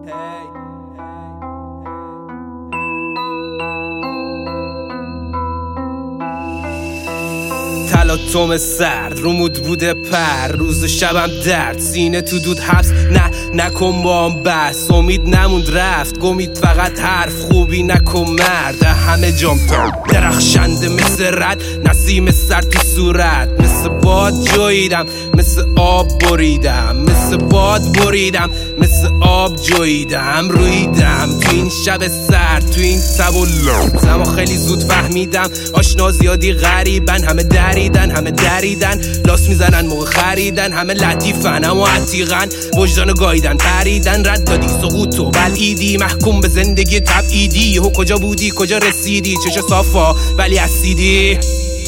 تلاطم سرد رومود بوده پر، روز و شبم درد، سینه تو دود حبس، نه نکن با هم بس، امید نموند رفت، گمید فقط حرف، خوبی نکن مرد، همه جام درخشنده مثل رد، نسیم سر تو صورت، مثل باد جویدم، مثل آب بریدم، مثل باد بریدم، مثل آب جویدم، رویدم تو این شب سرد، تو این تب و لرزم، خیلی زود فهمیدم آشنا زیادی غریبن، همه دریدن، همه دریدن، لاس میزنن موقع خریدن، همه لطیفن اما عتیقن، وجدانو گایدن، پریدن، رد دادی سقوط و بلعیدی، محکوم به زندگی تبعیدی، هو کجا بودی کجا رسیدی، چشا صافا ولی اسیدی،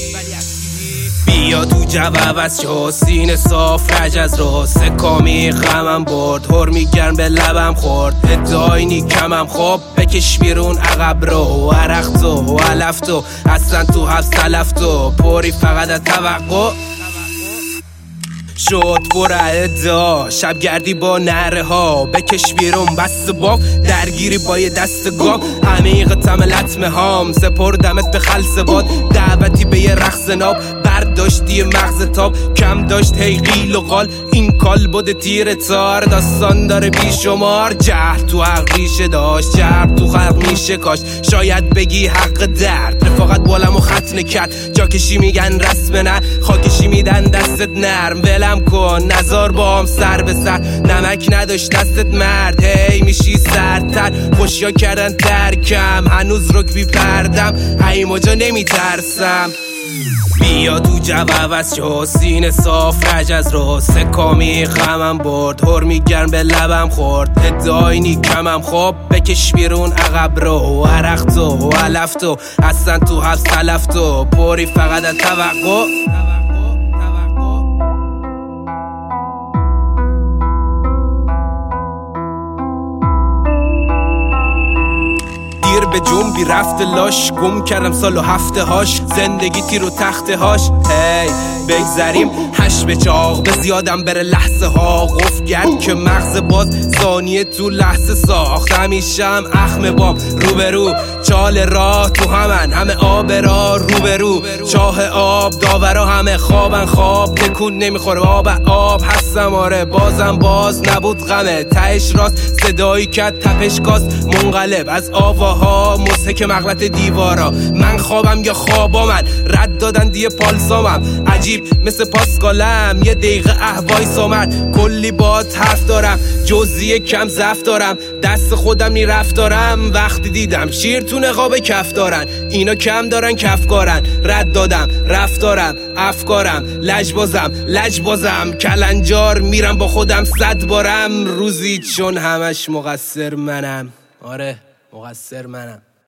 بیا تو جو عوض شو، سینه صاف رج از رو، سکامی غمم برد، هرمی گرم به لبم خورد، ادعای نیکمم خب بکش بیرون عقب رو، عرق تو علف تو اصلا تو حبس تلف تو، پری فقط از توقع شد پر ادعا، شبگردی با نره ها، بکش بیرون بست باف، درگیری با یه دست گام، عمیق تم لطمه هام، سپردمت به خلص باد، دعوتی به یه رقص ناب، برداشتی مغز تاب، کم داشت هی قیل و قال، این کال بوده تیر تار، داستان داره بیشمار، جهر تو حق ریشه داشت، جرب تو خلق میشه کاشت، شاید بگی حق درد، رفاقت بالم و ختنه کرد، جاکشی میگن رسم نه، خاکشی میدن دستت نرم، ولم کن نزار با هم سر به سر، نمک نداشت دستت مرد، هی میشی سردتر، خوشیا کردن ترکم، هنوز رکبی پردم، هیموجا نمیترسم، بیا تو جو عوض شو، سینه صاف رج از رو، سکامی غمم برد، هرمی گرم به لبم خورد، ادعای نیکمم خب بکش بیرون عقب رو، عرق تو علف تو اصلا تو حبس تلف تو، پری فقط از توقع به جنبی رفت لاش، گم کردم سال و هفته هاش، زندگی تیر و تخته هاش، هی بگذریم هش به چاق، به زیادم بره لحظه ها، قفل گرد که مغز باز، ثانیه تو لحظه ساخت، همیشم اخم بام، روبرو چال راه تو همن، همه آب را روبرو، چاه آب داورا همه خوابن، خواب تکون نمیخوره، آب هستم آره، بازم باز نبود غمه، تهش راست صدایی کرد تپش کاست، منقلب از آواها، مضحک مغلط دیوارا، من خوابم یا خوابا من، رد دادن دیه پالسامم، عجیب مثل پاسکالم، یه دقیقه احوای سامن، کلی بات حرف دارم، جزیه کم ضعف دارم، دست خودم نی رفت دارم، وقتی دیدم شیر تو نقاب کف دارن، اینا کم دارن کفکارن، رد دادم رفتارم افکارم، لجبازم کلنجار، میرم با خودم 100 بارم روزی، چون همش مقصر منم، آره مقصر منم.